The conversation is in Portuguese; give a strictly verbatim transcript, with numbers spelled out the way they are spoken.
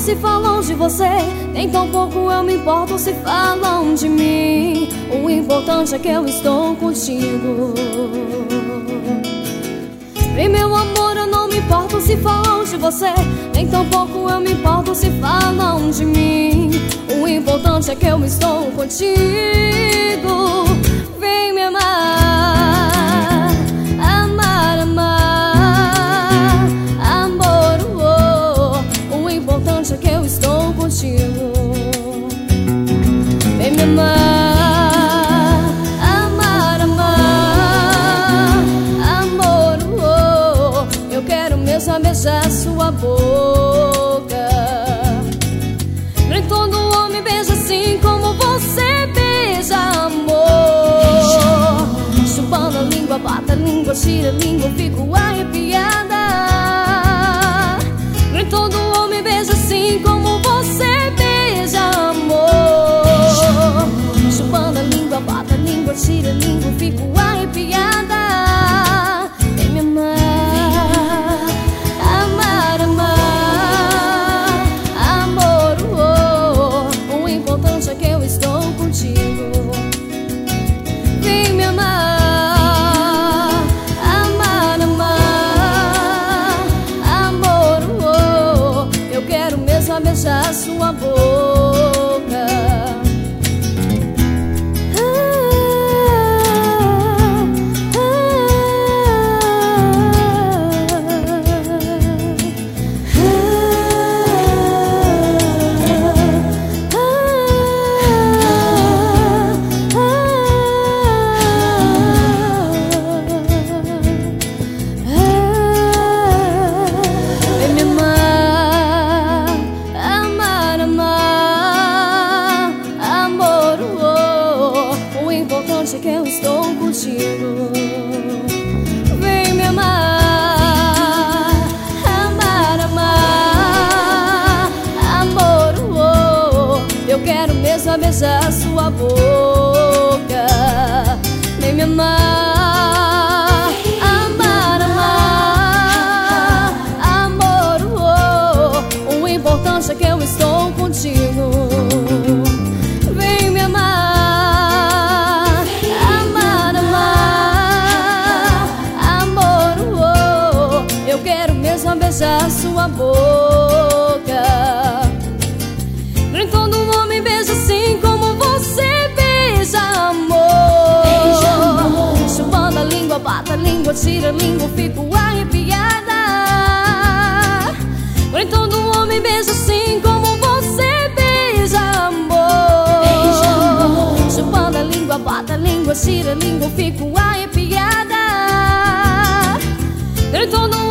se falam de você, nem tão pouco eu me importo se falam de mim. O importante é que eu estou contigo. Vem, meu amor, eu não me importo se falam de você, nem tão pouco eu me importo se falam de mim. O importante é que eu estou contigo. Vem me amar, amar, amar, amor, oh. O importante é que eu estou contigo. Vem me amar, amar, amar, amor, oh. Eu quero mesmo beijar sua boca. Nem todo homem beija assim como você beija, amor. Chupando a língua, bata a língua, tira a língua, fico arrepiada. Nem todo homem beija assim como você beija, amor. Chupando a língua, bata a língua, tira a língua, fico arrepiada. Vem me amar, amar, amar, amor, oh. O importante é que eu estou contigo. Vem me amar, amar, amar, amor, oh. Eu quero mesmo beijar sua boca. É que eu estou contigo. Vem me amar, amar, amar, amor, oh. Eu quero mesmo beijar sua boca. Vem me amar, amar, amar, amor, oh. O importante é que eu estou contigo. Vem me amar, beijar sua boca. Nem todo homem beija assim como você beija, amor. Beija, amor. Chupando a língua, bata a língua, tira a língua, fico arrepiada. Nem todo homem beija assim como você beija, amor. Beija, amor. Chupando a língua, bata a língua, tira a língua, fico arrepiada. Nem todo